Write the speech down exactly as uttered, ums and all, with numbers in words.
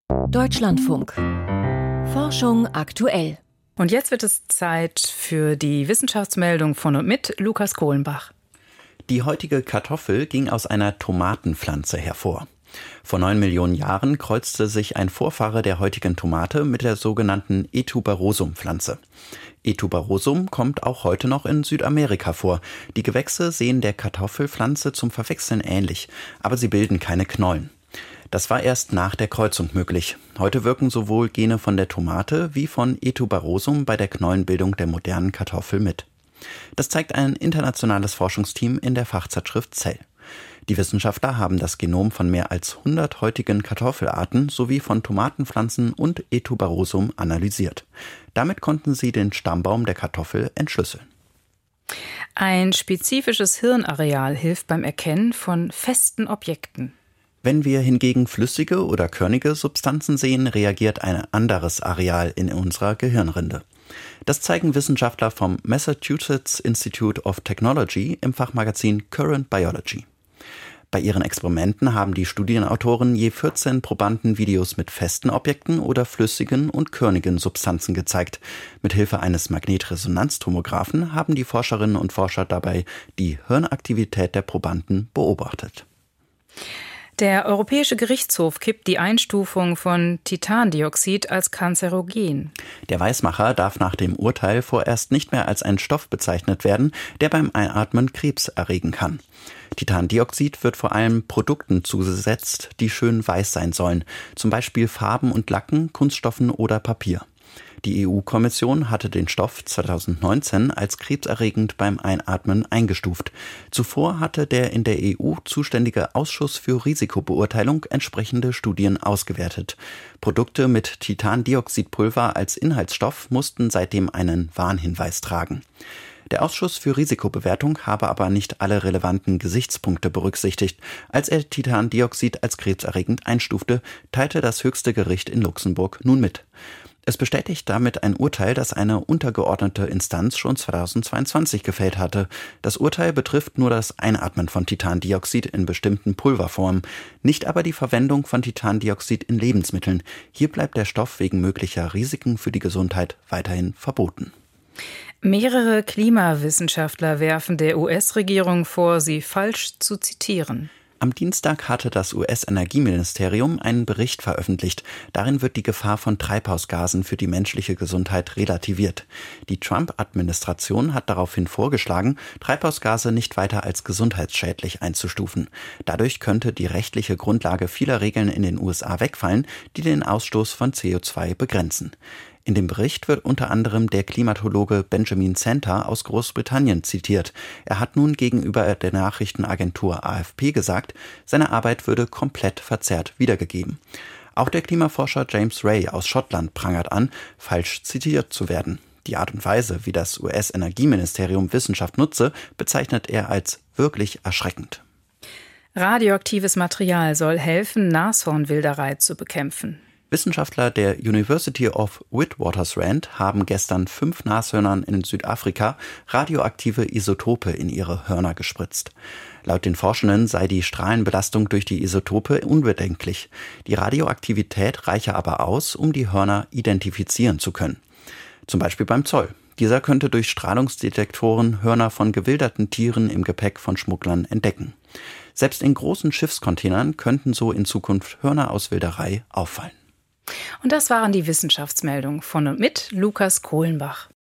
Deutschlandfunk. Forschung aktuell. Und jetzt wird es Zeit für die Wissenschaftsmeldung von und mit Lukas Kohlenbach. Die heutige Kartoffel ging aus einer Tomatenpflanze hervor. Vor neun Millionen Jahren kreuzte sich ein Vorfahre der heutigen Tomate mit der sogenannten E. tuberosum-Pflanze. E. tuberosum kommt auch heute noch in Südamerika vor. Die Gewächse sehen der Kartoffelpflanze zum Verwechseln ähnlich, aber sie bilden keine Knollen. Das war erst nach der Kreuzung möglich. Heute wirken sowohl Gene von der Tomate wie von E. tuberosum bei der Knollenbildung der modernen Kartoffel mit. Das zeigt ein internationales Forschungsteam in der Fachzeitschrift Cell. Die Wissenschaftler haben das Genom von mehr als hundert heutigen Kartoffelarten sowie von Tomatenpflanzen und E. tuberosum analysiert. Damit konnten sie den Stammbaum der Kartoffel entschlüsseln. Ein spezifisches Hirnareal hilft beim Erkennen von festen Objekten. Wenn wir hingegen flüssige oder körnige Substanzen sehen, reagiert ein anderes Areal in unserer Gehirnrinde. Das zeigen Wissenschaftler vom Massachusetts Institute of Technology im Fachmagazin Current Biology. Bei ihren Experimenten haben die Studienautoren je vierzehn Probanden Videos mit festen Objekten oder flüssigen und körnigen Substanzen gezeigt. Mithilfe eines Magnetresonanztomographen haben die Forscherinnen und Forscher dabei die Hirnaktivität der Probanden beobachtet. Der Europäische Gerichtshof kippt die Einstufung von Titandioxid als kanzerogen. Der Weismacher darf nach dem Urteil vorerst nicht mehr als ein Stoff bezeichnet werden, der beim Einatmen Krebs erregen kann. Titandioxid wird vor allem Produkten zugesetzt, die schön weiß sein sollen, zum Beispiel Farben und Lacken, Kunststoffen oder Papier. Die E U-Kommission hatte den Stoff zweitausendneunzehn als krebserregend beim Einatmen eingestuft. Zuvor hatte der in der E U zuständige Ausschuss für Risikobeurteilung entsprechende Studien ausgewertet. Produkte mit Titandioxidpulver als Inhaltsstoff mussten seitdem einen Warnhinweis tragen. Der Ausschuss für Risikobewertung habe aber nicht alle relevanten Gesichtspunkte berücksichtigt. Als er Titandioxid als krebserregend einstufte, teilte das höchste Gericht in Luxemburg nun mit. Es bestätigt damit ein Urteil, das eine untergeordnete Instanz schon zweitausendzweiundzwanzig gefällt hatte. Das Urteil betrifft nur das Einatmen von Titandioxid in bestimmten Pulverformen, nicht aber die Verwendung von Titandioxid in Lebensmitteln. Hier bleibt der Stoff wegen möglicher Risiken für die Gesundheit weiterhin verboten. Mehrere Klimawissenschaftler werfen der U S-Regierung vor, sie falsch zu zitieren. Am Dienstag hatte das U S-Energieministerium einen Bericht veröffentlicht. Darin wird die Gefahr von Treibhausgasen für die menschliche Gesundheit relativiert. Die Trump-Administration hat daraufhin vorgeschlagen, Treibhausgase nicht weiter als gesundheitsschädlich einzustufen. Dadurch könnte die rechtliche Grundlage vieler Regeln in den U S A wegfallen, die den Ausstoß von C O zwei begrenzen. In dem Bericht wird unter anderem der Klimatologe Benjamin Center aus Großbritannien zitiert. Er hat nun gegenüber der Nachrichtenagentur A F P gesagt, seine Arbeit würde komplett verzerrt wiedergegeben. Auch der Klimaforscher James Ray aus Schottland prangert an, falsch zitiert zu werden. Die Art und Weise, wie das U S-Energieministerium Wissenschaft nutze, bezeichnet er als wirklich erschreckend. Radioaktives Material soll helfen, Nashornwilderei zu bekämpfen. Wissenschaftler der University of Witwatersrand haben gestern fünf Nashörnern in Südafrika radioaktive Isotope in ihre Hörner gespritzt. Laut den Forschenden sei die Strahlenbelastung durch die Isotope unbedenklich. Die Radioaktivität reiche aber aus, um die Hörner identifizieren zu können. Zum Beispiel beim Zoll. Dieser könnte durch Strahlungsdetektoren Hörner von gewilderten Tieren im Gepäck von Schmugglern entdecken. Selbst in großen Schiffscontainern könnten so in Zukunft Hörner aus Wilderei auffallen. Und das waren die Wissenschaftsmeldungen von und mit Lukas Kohlenbach.